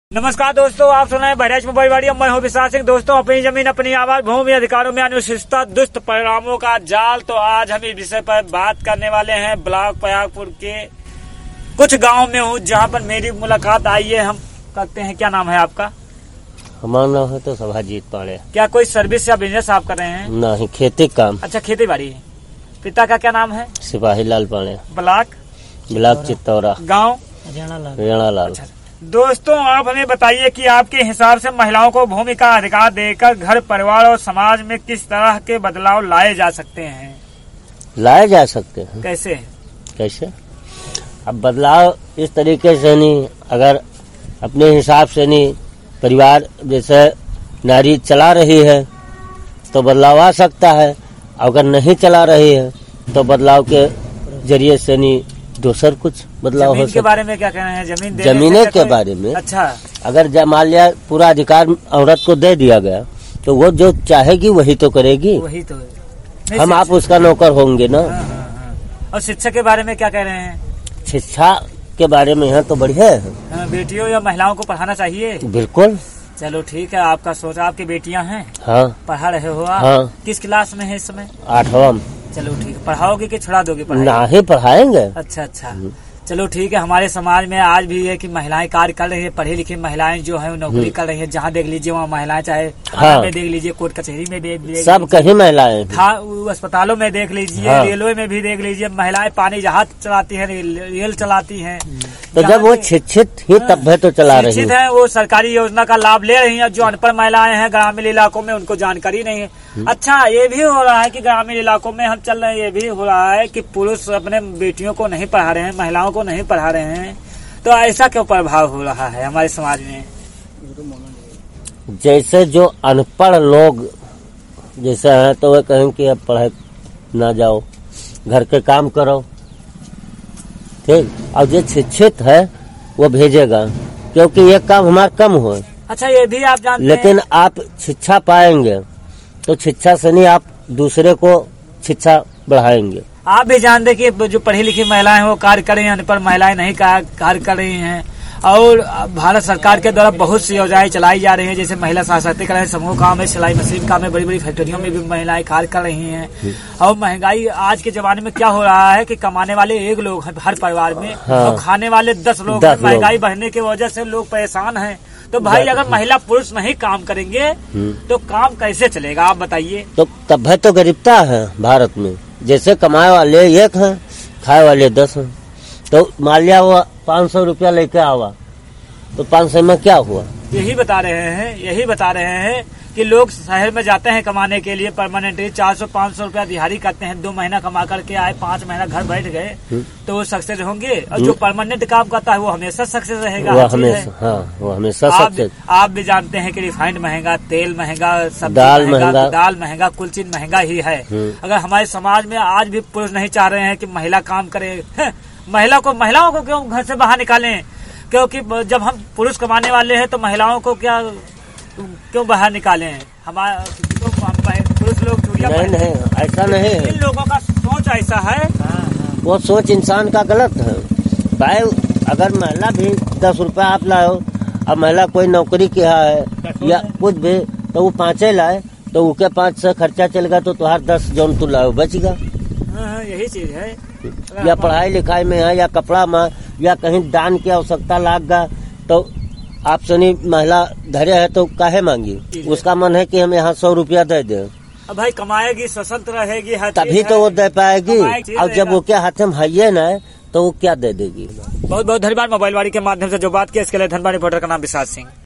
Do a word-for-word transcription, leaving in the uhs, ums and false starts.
नमस्कार दोस्तों, आप सुन रहे हैं बहराइच मोबाइल वाड़ी। मैं हूं विशाल सिंह। दोस्तों, अपनी जमीन अपनी आवाज, भूमि अधिकारों में अनुशिष्टता, दुष्ट परिणामों का जाल। तो आज हम इस विषय पर बात करने वाले हैं। ब्लॉक प्रयागपुर के कुछ गांव में हूं जहां पर मेरी मुलाकात आई है। हम करते हैं। क्या नाम है आपका? हमारा नाम है तो सभाजीत पाड़े। क्या कोई सर्विस या बिजनेस आप कर रहे हैं? नहीं, खेती काम। अच्छा, खेती बाड़ी। पिता का क्या नाम है? सिपाही लाल पाड़े। Block block Chittaura. गाँव रेणा लाल। अच्छा दोस्तों, आप हमें बताइए कि आपके हिसाब से महिलाओं को भूमि का अधिकार देकर घर परिवार और समाज में किस तरह के बदलाव लाए जा सकते हैं? लाए जा सकते हैं। कैसे कैसे? अब बदलाव इस तरीके से नहीं, अगर अपने हिसाब से नहीं, परिवार जैसे नारी चला रही है तो बदलाव आ सकता है। अगर नहीं चला रही है तो बदलाव के जरिए से नहीं, दूसर कुछ बदलाव हो सकता है। के बारे में क्या कहना है? जमीन जमीने के बारे में। अच्छा, अगर मान लिया पूरा अधिकार औरत को दे दिया गया तो वो जो चाहेगी वही तो करेगी। वही तो हम आप उसका नौकर होंगे ना। हाँ, हाँ, हाँ। और शिक्षा के बारे में क्या कह रहे हैं? शिक्षा के बारे में यहाँ तो बढ़िया है। बेटियों या महिलाओं को पढ़ाना चाहिए। बिल्कुल। चलो ठीक है, आपका सोच। आपकी बेटियां हैं? हाँ। पढ़ा रहे हो आप? हाँ। किस क्लास में है इस समय? आठवां। चलो ठीक है। पढ़ाओगे कि छुड़ा दोगे पढ़ाई? ना ही पढ़ाएंगे। अच्छा अच्छा, चलो ठीक है। हमारे समाज में आज भी है कि महिलाएं कार्य कर रही है। पढ़ी लिखी महिलाएं जो है नौकरी कर रही है। जहाँ देख लीजिए वहाँ महिलाएं, चाहे थाना हाँ। में देख लीजिए, कोर्ट कचहरी में देख लीजिए, सब कहीं महिलाएं, था अस्पतालों में देख लीजिए, हाँ। रेलवे में भी देख लीजिए, महिलाएं पानी जहाज चलाती है, रेल चलाती है। तो जब वो शिक्षित ही तब है तो चला रही शिक्षित है, वो सरकारी योजना का लाभ ले रही है। जो अनपढ़ महिलाएं हैं ग्रामीण इलाकों में, उनको जानकारी नहीं है। अच्छा, ये भी हो रहा है कि ग्रामीण इलाकों में हम चल रहे हैं, ये भी हो रहा है कि पुरुष अपने बेटियों को नहीं पढ़ा रहे हैं, महिलाओं को नहीं पढ़ा रहे हैं। तो ऐसा क्यों प्रभाव हो रहा है हमारे समाज में? जैसे जो अनपढ़ लोग जैसे हैं तो वे कहें कि अब पढ़ाई ना जाओ, घर के काम करो, ठीक। और जो शिक्षित है वो भेजेगा, क्योंकि ये काम हमारा कम हो। अच्छा, ये भी आप जानते लेकिन हैं? आप शिक्षा पाएंगे तो शिक्षा से नहीं, आप दूसरे को शिक्षा बढ़ाएंगे। आप भी जानते कि जो पढ़ी लिखी महिलाएं हैं वो कार्य कर रही हैं, अनपढ़ महिलाएं नहीं कार्य कर रही हैं। और भारत सरकार के द्वारा बहुत सी योजनाएं चलाई जा रही हैं, जैसे महिला सशक्तिकरण समूह काम है, सिलाई मशीन काम है, बड़ी बड़ी फैक्ट्रियों में भी महिलाएं कार्य कर रही हैं। और महंगाई आज के जमाने में क्या हो रहा है कि कमाने वाले एक लोग हैं हर परिवार में, हाँ। और खाने वाले दस लोग हैं। महंगाई बढ़ने की वजह से लोग परेशान हैं। तो भाई, अगर महिला पुरुष नहीं काम करेंगे तो काम कैसे चलेगा? आप बताइए। तो तब है तो गरीबता है भारत में। जैसे कमाए वाले एक हैं, खाए वाले दस हैं। तो मान लिया वो पाँच सौ रुपया लेके आवा तो पाँच सौ में क्या हुआ? यही बता रहे हैं, यही बता रहे हैं कि लोग शहर में जाते हैं कमाने के लिए, परमानेंटली चार सौ पाँच सौ रुपया दिहाड़ी करते हैं। दो महीना कमा करके आए, पाँच महीना घर बैठ गए तो वो सक्सेस होंगे। और जो परमानेंट काम करता है वो हमेशा सक्सेस रहेगा। वो हमेशा, हाँ, वो हमेशा सक्सेस। आप भी जानते हैं कि रिफाइंड महंगा, तेल महंगा, सब्जी दाल महंगा, दाल महंगा, कुल चीज महंगा ही है। अगर हमारे समाज में आज भी पुरुष नहीं चाह रहे हैं कि महिला काम करे, महिला को महिलाओं को क्यों घर से बाहर निकालें? क्योंकि जब हम पुरुष कमाने वाले हैं तो महिलाओं को क्या क्यों बाहर निकालें? हमारे पुरुष लोग चूड़ियां नहीं, नहीं, ऐसा नहीं है। इन लोगों का सोच ऐसा है। वो सोच इंसान का गलत है भाई। अगर महिला भी दस रुपया आप लाओ, अब महिला कोई नौकरी किया है या कुछ भी, तो वो पाँचे लाए तो उसके पाँच से खर्चा चलेगा तो तुहार दस जौन तू लाओ बचेगा। यही चीज है। या पढ़ाई लिखाई में है, या कपड़ा में, या कहीं दान की आवश्यकता लागा तो आप सुनी महिला धैर्य है तो काहे मांगी? उसका मन है कि हम यहाँ सौ रुपया दे दे। अब भाई कमाएगी, स्वतंत्र रहेगी, तभी तो वो दे पाएगी। और जब वो क्या हाथ में है ना तो वो क्या दे देगी? बहुत बहुत धन्यवाद। मोबाइल वाड़ी के माध्यम से जो बात की इसके लिए धन्यवाद। रिपोर्टर का नाम विशाल सिंह।